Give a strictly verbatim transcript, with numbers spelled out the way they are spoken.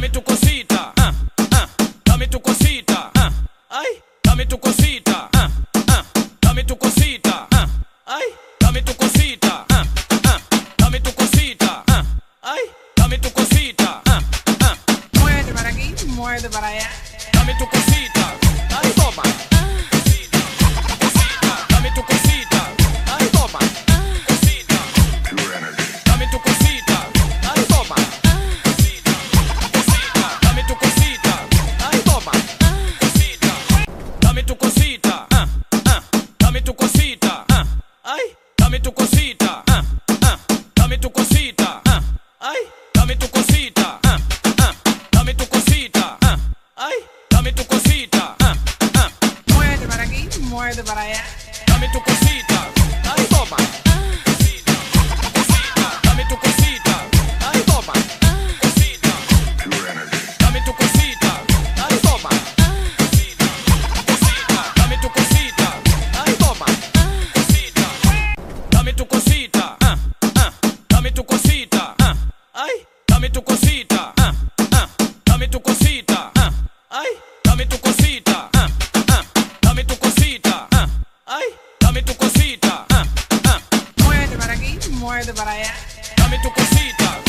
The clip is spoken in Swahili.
dame tu cosita, ah, ah, dame tu cosita, ah, ay, dame tu cosita, ah, ah, dame tu cosita, ah, ay, dame tu cosita, ah, ah, dame tu cosita, ah, ay, dame tu cosita, ah, ah, muerde para aquí, muerde para allá, dame tu cosita, ay, toma. Cosita, dame tu cosita, ay, toma. Cosita, dame tu cosita, ay, toma. Cosita, dame tu cosita, ay, toma. Cosita, dame tu cosita, ah, ah, dame tu cosita, ah, ay, dame tu cosita, ah, ah, dame tu cosita, ah, ay, dame tu cosita, ah, ah, dame tu cosita, ah, ay, dame tu cosita, ah, ah, muerde para aquí, muerde para allá, dame tu cosita, ay, toma. Cosita, cosita, dame tu cosita, ay, toma. Cosita, dame tu cosita, ay, toma. Cosita, cosita, dame tu cosita, ay, toma. Cosita, dame tu cosita, ah, ah, dame tu cosita, ah, ay, dame tu cosita, ah, ah, dame tu cosita, ah, ay, dame tu cosita, ah, ah, dame tu cosita, ah, ay, dame tu cosita, ah, ah, muerde para aquí, muerde para allá, dame tu cosita.